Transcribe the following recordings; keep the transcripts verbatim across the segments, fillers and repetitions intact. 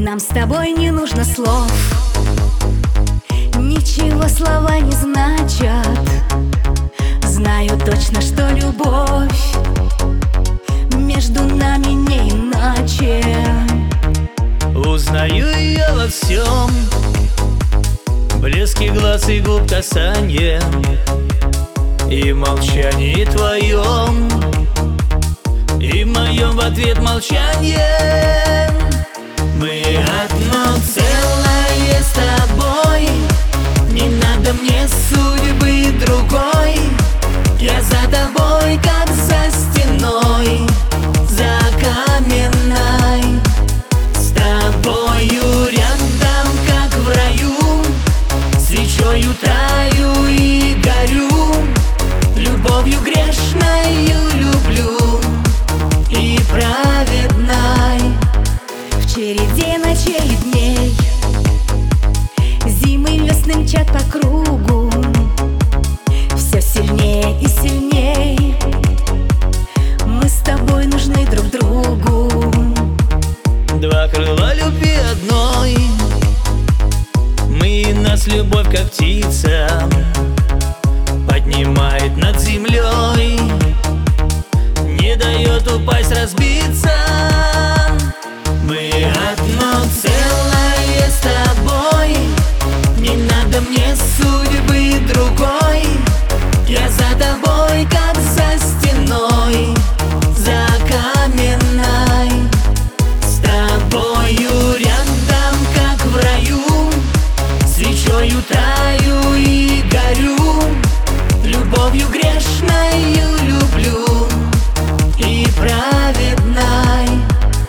Нам с тобой не нужно слов, ничего слова не значат. Знаю точно, что любовь между нами не иначе. Узнаю ее во всем, блеске глаз и губ касанье, и молчании твоем, и в моем в ответ молчанье. Мы одно целое с тобой, не надо мне судьбы другой. Я за тобой, как за стеной, за каменной. С тобою рядом, как в раю, свечою таю и горю. Любовью грешною люблю и праведной. В череде ночей и дней, зимы весны мчат по кругу, все сильнее и сильней. Мы с тобой нужны друг другу. Два крыла любви одной, мы и нас любовь, как птица, поднимает над землей, не дает упасть, разбиться. Мы одно целое с тобой, не надо мне судьбы другой. Я за тобой, как за стеной, за каменной. С тобою рядом, как в раю, свечою таю и горю. Любовью грешною люблю и праведной.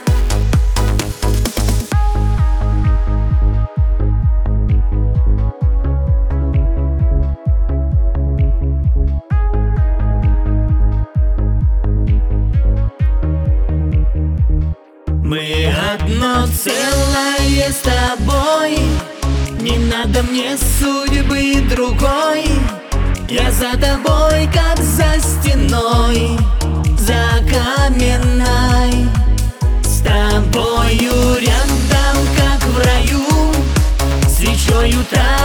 Мы одно целое с тобой, не надо мне судьбы другой. Я за тобой, как за стеной, за каменной. С тобою рядом, как в раю, свечою таю